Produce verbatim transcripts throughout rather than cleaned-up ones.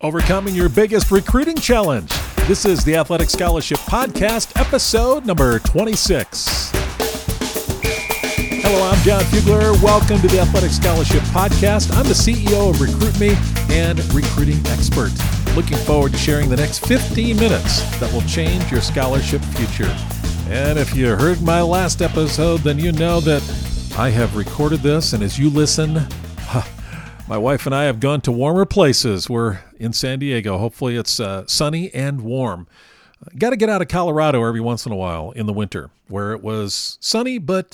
Overcoming your biggest recruiting challenge. This is the Athletic Scholarship Podcast, episode number twenty-six. Hello, I'm John Fugler. Welcome to the Athletic Scholarship Podcast. I'm the C E O of RecruitMe and recruiting expert. Looking forward to sharing the next fifteen minutes that will change your scholarship future. And if you heard my last episode, then you know that I have recorded this, and as you listen, my wife and I have gone to warmer places. We're in San Diego. Hopefully it's uh, sunny and warm. Got to get out of Colorado every once in a while in the winter, where it was sunny but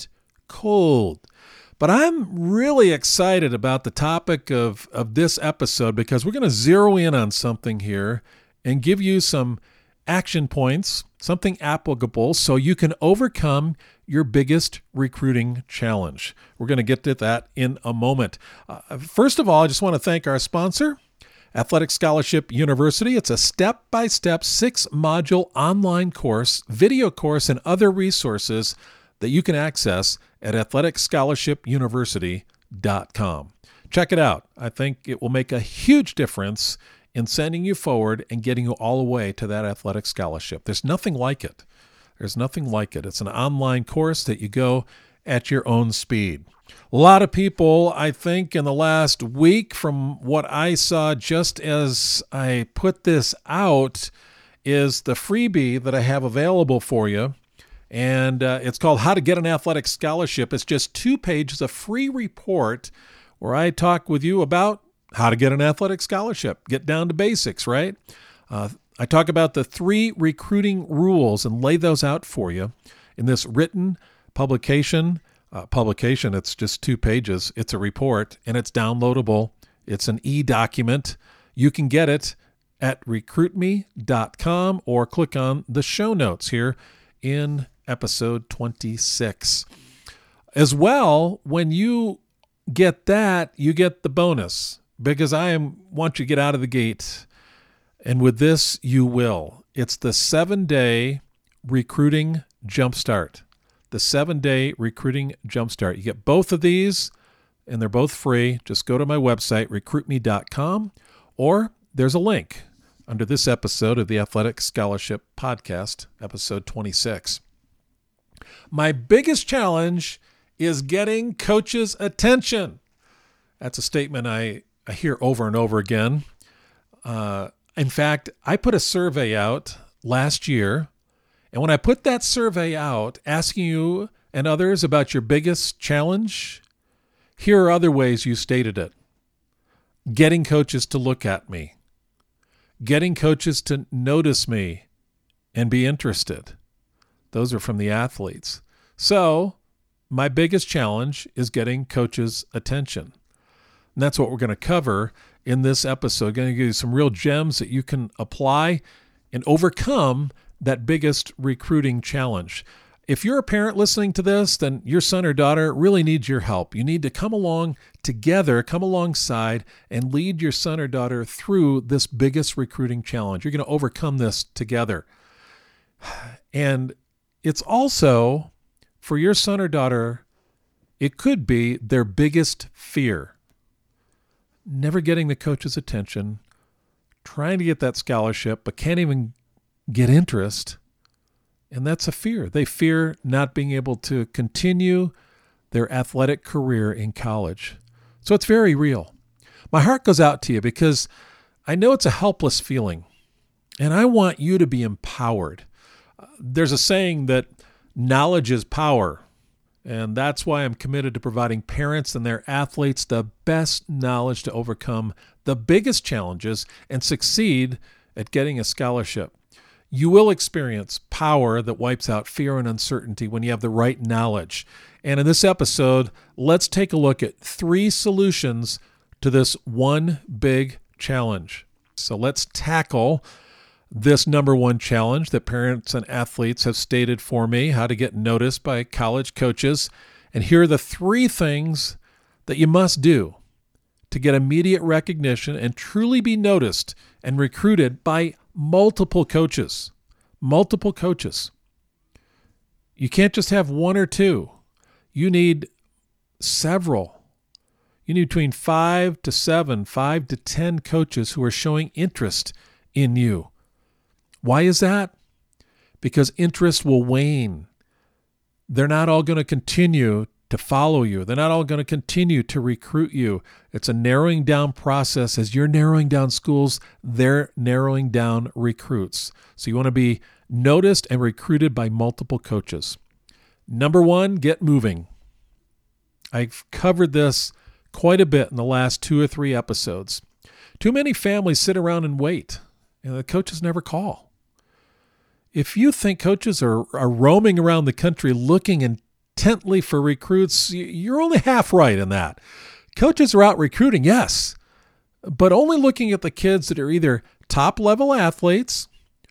cold. But I'm really excited about the topic of, of this episode because we're going to zero in on something here and give you some action points, something applicable so you can overcome your biggest recruiting challenge. We're going to get to that in a moment. Uh, first of all, I just want to thank our sponsor, Athletic Scholarship University. It's a step-by-step six-module online course, video course, and other resources that you can access at athletic scholarship university dot com. Check it out. I think it will make a huge difference in sending you forward and getting you all the way to that athletic scholarship. There's nothing like it. There's nothing like it. It's an online course that you go at your own speed. A lot of people, I think, in the last week, from what I saw just as I put this out, is the freebie that I have available for you. And uh, it's called How to Get an Athletic Scholarship. It's just two pages of free report where I talk with you about how to get an athletic scholarship. Get down to basics, right? Uh, I talk about the three recruiting rules and lay those out for you in this written publication. Uh, publication, it's just two pages. It's a report, and it's downloadable. It's an e-document. You can get it at recruit me dot com or click on the show notes here in episode twenty-six. As well, when you get that, you get the bonus, because I am want you to get out of the gate. And with this, you will. It's the seven-day recruiting jumpstart. The seven-day recruiting jumpstart. You get both of these, and they're both free. Just go to my website, recruit me dot com, or there's a link under this episode of the Athletic Scholarship Podcast, episode twenty-six. My biggest challenge is getting coaches' attention. That's a statement I, I hear over and over again. Uh, in fact, I put a survey out last year, and when I put that survey out asking you and others about your biggest challenge, here are other ways you stated it. Getting coaches to look at me. Getting coaches to notice me and be interested. Those are from the athletes. So my biggest challenge is getting coaches' attention. And that's what we're going to cover in this episode. Going to give you some real gems that you can apply and overcome that biggest recruiting challenge. If you're a parent listening to this, then your son or daughter really needs your help. You need to come along together, come alongside, and lead your son or daughter through this biggest recruiting challenge. You're going to overcome this together. And it's also, for your son or daughter, it could be their biggest fear. Never getting the coach's attention, trying to get that scholarship, but can't even get interest. And that's a fear. They fear not being able to continue their athletic career in college. So it's very real. My heart goes out to you because I know it's a helpless feeling, and I want you to be empowered. There's a saying that knowledge is power, and that's why I'm committed to providing parents and their athletes the best knowledge to overcome the biggest challenges and succeed at getting a scholarship. You will experience power that wipes out fear and uncertainty when you have the right knowledge. And in this episode, let's take a look at three solutions to this one big challenge. So let's tackle this number one challenge that parents and athletes have stated for me, how to get noticed by college coaches. And here are the three things that you must do to get immediate recognition and truly be noticed and recruited by multiple coaches. Multiple coaches. You can't just have one or two. You need several. You need between five to seven, five to ten coaches who are showing interest in you. Why is that? Because interest will wane. They're not all going to continue to follow you. They're not all going to continue to recruit you. It's a narrowing down process. As you're narrowing down schools, they're narrowing down recruits. So you want to be noticed and recruited by multiple coaches. Number one, get moving. I've covered this quite a bit in the last two or three episodes. Too many families sit around and wait, and the coaches never call. If you think coaches are, are roaming around the country looking intently for recruits, you're only half right in that. Coaches are out recruiting, yes, but only looking at the kids that are either top-level athletes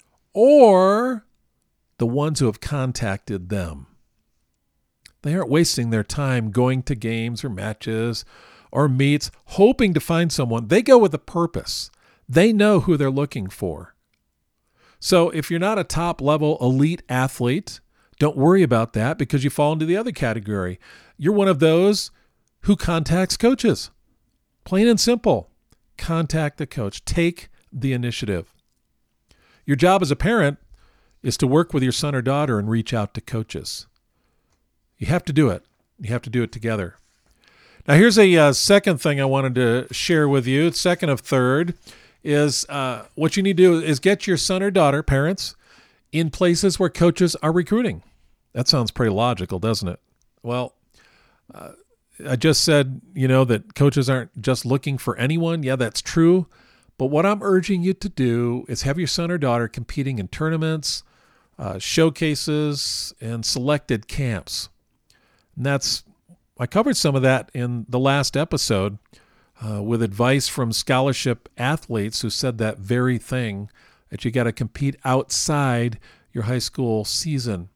or the ones who have contacted them. They aren't wasting their time going to games or matches or meets, hoping to find someone. They go with a purpose. They know who they're looking for. So if you're not a top-level elite athlete, don't worry about that because you fall into the other category. You're one of those who contacts coaches. Plain and simple. Contact the coach. Take the initiative. Your job as a parent is to work with your son or daughter and reach out to coaches. You have to do it. You have to do it together. Now, here's a uh, second thing I wanted to share with you. Second of third is uh, what you need to do is get your son or daughter, parents, in places where coaches are recruiting. That sounds pretty logical, doesn't it? Well, uh, I just said, you know, that coaches aren't just looking for anyone. Yeah, that's true. But what I'm urging you to do is have your son or daughter competing in tournaments, uh, showcases, and selected camps. And that's, I covered some of that in the last episode uh, with advice from scholarship athletes who said that very thing, that you got to compete outside your high school season.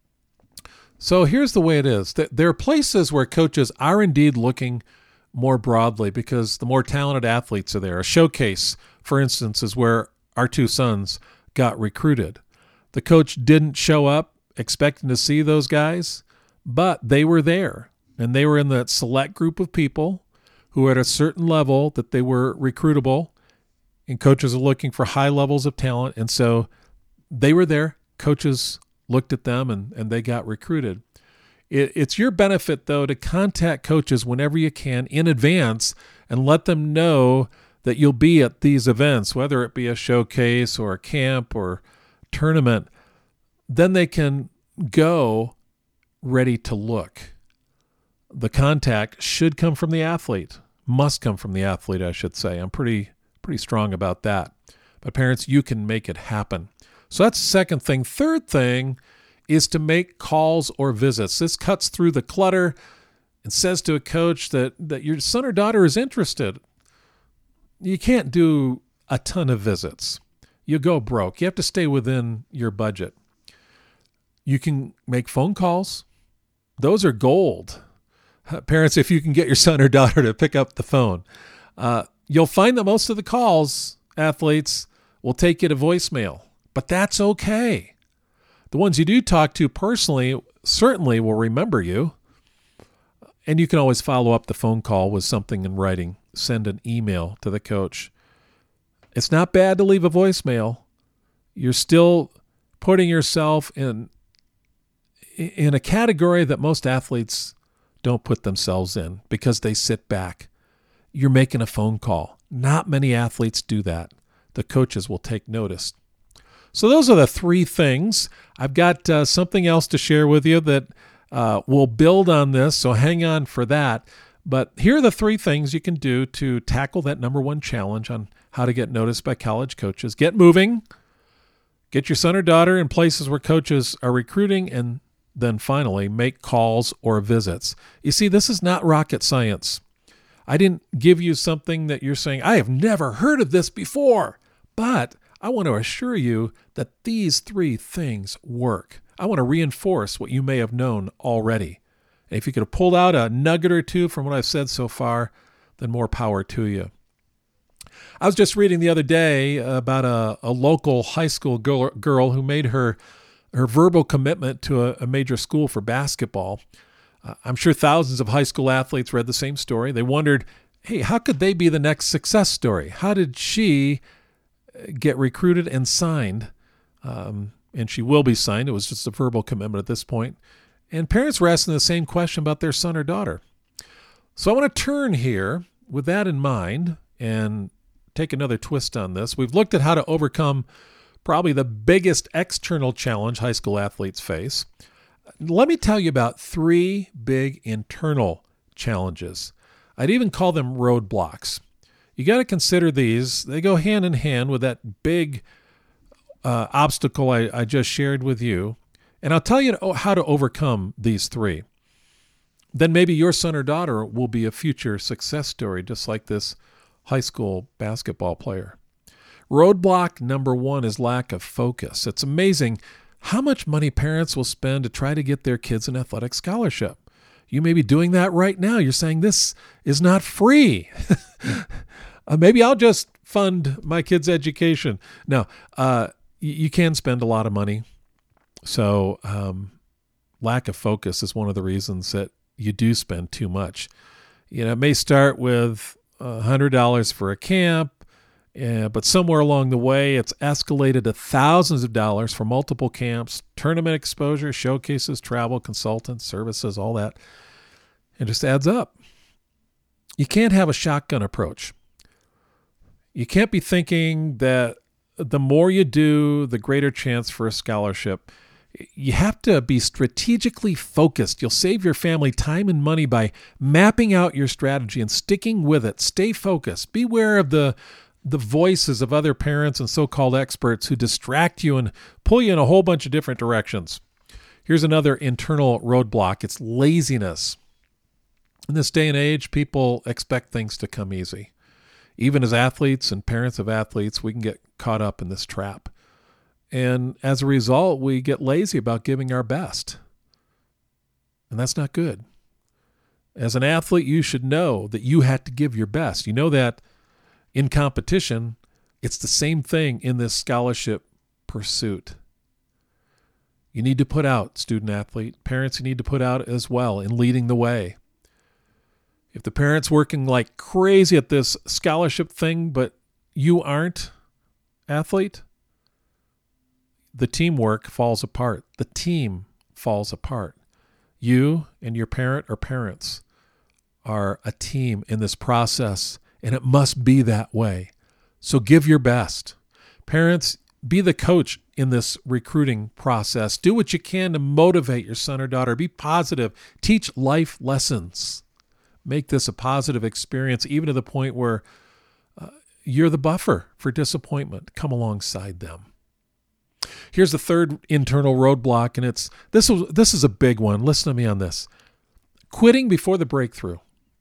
So here's the way it is. There are places where coaches are indeed looking more broadly because the more talented athletes are there. A showcase, for instance, is where our two sons got recruited. The coach didn't show up expecting to see those guys, but they were there, and they were in that select group of people who were at a certain level that they were recruitable, and coaches are looking for high levels of talent, and so they were there. Coaches looked at them, and, and they got recruited. It, it's your benefit, though, to contact coaches whenever you can in advance and let them know that you'll be at these events, whether it be a showcase or a camp or tournament. Then they can go ready to look. The contact should come from the athlete, must come from the athlete, I should say. I'm pretty pretty strong about that. But parents, you can make it happen. So that's the second thing. Third thing is to make calls or visits. This cuts through the clutter and says to a coach that, that your son or daughter is interested. You can't do a ton of visits. You go broke. You have to stay within your budget. You can make phone calls. Those are gold. Parents, if you can get your son or daughter to pick up the phone, uh, you'll find that most of the calls, athletes, will take you to voicemail. But that's okay. The ones you do talk to personally certainly will remember you. And you can always follow up the phone call with something in writing. Send an email to the coach. It's not bad to leave a voicemail. You're still putting yourself in in a category that most athletes don't put themselves in because they sit back. You're making a phone call. Not many athletes do that. The coaches will take notice. So those are the three things. I've got uh, something else to share with you that uh, will build on this, so hang on for that. But here are the three things you can do to tackle that number one challenge on how to get noticed by college coaches. Get moving. Get your son or daughter in places where coaches are recruiting, and then finally make calls or visits. You see, this is not rocket science. I didn't give you something that you're saying, I have never heard of this before. But I want to assure you that these three things work. I want to reinforce what you may have known already. And if you could have pulled out a nugget or two from what I've said so far, then more power to you. I was just reading the other day about a, a local high school girl, girl who made her, her verbal commitment to a, a major school for basketball. Uh, I'm sure thousands of high school athletes read the same story. They wondered hey, how could they be the next success story? How did she get recruited and signed? Um, and she will be signed. It was just a verbal commitment at this point. And parents were asking the same question about their son or daughter. So I want to turn here with that in mind and take another twist on this. We've looked at how to overcome probably the biggest external challenge high school athletes face. Let me tell you about three big internal challenges. I'd even call them roadblocks. You got to consider these. They go hand in hand with that big uh, obstacle I, I just shared with you. And I'll tell you how to overcome these three. Then maybe your son or daughter will be a future success story, just like this high school basketball player. Roadblock number one is lack of focus. It's amazing how much money parents will spend to try to get their kids an athletic scholarship. You may be doing that right now. You're saying this is not free. uh, maybe I'll just fund my kids' education. No, uh, you, you can spend a lot of money. So um, lack of focus is one of the reasons that you do spend too much. You know, it may start with one hundred dollars for a camp, uh, but somewhere along the way, it's escalated to thousands of dollars for multiple camps, tournament exposure, showcases, travel, consultants, services, all that. It just adds up. You can't have a shotgun approach. You can't be thinking that the more you do, the greater chance for a scholarship. You have to be strategically focused. You'll save your family time and money by mapping out your strategy and sticking with it. Stay focused. Beware of the the voices of other parents and so-called experts who distract you and pull you in a whole bunch of different directions. Here's another internal roadblock. It's laziness. In this day and age, people expect things to come easy. Even as athletes and parents of athletes, we can get caught up in this trap. And as a result, we get lazy about giving our best. And that's not good. As an athlete, you should know that you had to give your best. You know that in competition, it's the same thing in this scholarship pursuit. You need to put out, student athlete. Parents, you need to put out as well in leading the way. If the parent's working like crazy at this scholarship thing, but you aren't, athlete, the teamwork falls apart. The team falls apart. You and your parent or parents are a team in this process, and it must be that way. So give your best. Parents, be the coach in this recruiting process. Do what you can to motivate your son or daughter. Be positive. Teach life lessons. Make this a positive experience, even to the point where uh, you're the buffer for disappointment. Come alongside them. Here's the third internal roadblock, and it's this is, this is a big one. Listen to me on this. Quitting before the breakthrough.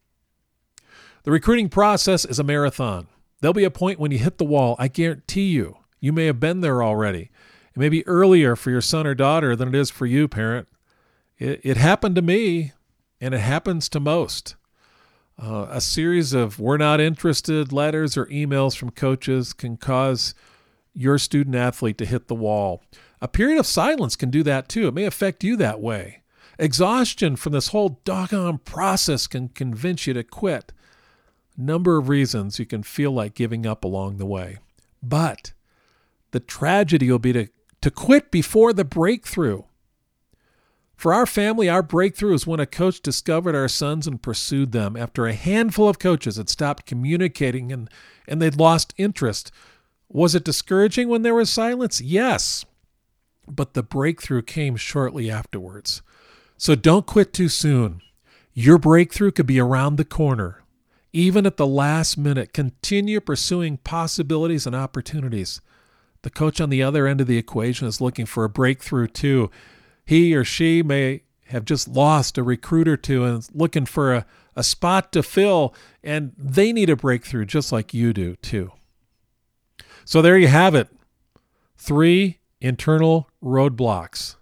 The recruiting process is a marathon. There'll be a point when you hit the wall. I guarantee you, you may have been there already. It may be earlier for your son or daughter than it is for you, parent. It, it happened to me, and it happens to most. Uh, a series of we're not interested letters or emails from coaches can cause your student athlete to hit the wall. A period of silence can do that too. It may affect you that way. Exhaustion from this whole doggone process can convince you to quit. A number of reasons you can feel like giving up along the way. But the tragedy will be to, to quit before the breakthrough. For our family, our breakthrough is when a coach discovered our sons and pursued them after a handful of coaches had stopped communicating and, and they'd lost interest. Was it discouraging when there was silence? Yes. But the breakthrough came shortly afterwards. So don't quit too soon. Your breakthrough could be around the corner. Even at the last minute, continue pursuing possibilities and opportunities. The coach on the other end of the equation is looking for a breakthrough too. He or she may have just lost a recruit or two and is looking for a, a spot to fill, and they need a breakthrough just like you do too. So there you have it. Three internal roadblocks.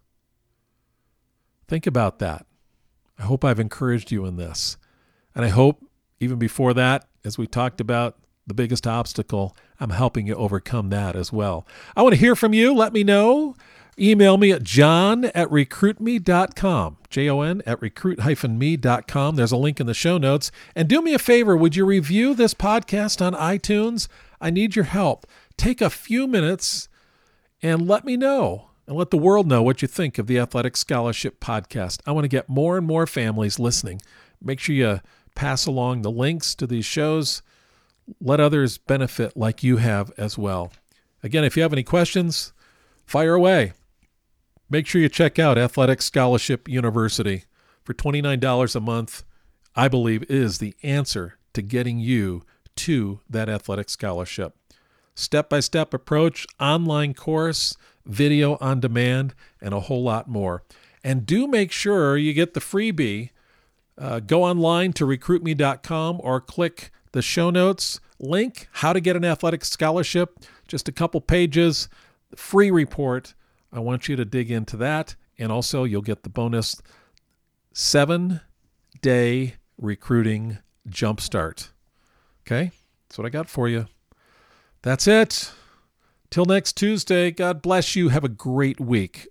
Think about that. I hope I've encouraged you in this. And I hope even before that, as we talked about the biggest obstacle, I'm helping you overcome that as well. I want to hear from you. Let me know. Email me at john at recruit me dot com, J O N at recruit dash me dot com. There's a link in the show notes. And do me a favor, would you review this podcast on iTunes? I need your help. Take a few minutes and let me know, and let the world know what you think of the Athletic Scholarship Podcast. I want to get more and more families listening. Make sure you pass along the links to these shows. Let others benefit like you have as well. Again, if you have any questions, fire away. Make sure you check out Athletic Scholarship University. For twenty-nine dollars a month, I believe is the answer to getting you to that athletic scholarship. Step-by-step approach, online course, video on demand, and a whole lot more. And do make sure you get the freebie. Uh, go online to recruit me dot com or click the show notes link, how to get an athletic scholarship, just a couple pages, free report. I want you to dig into that. And also you'll get the bonus seven-day recruiting jumpstart. Okay? That's what I got for you. That's it. Till next Tuesday, God bless you. Have a great week.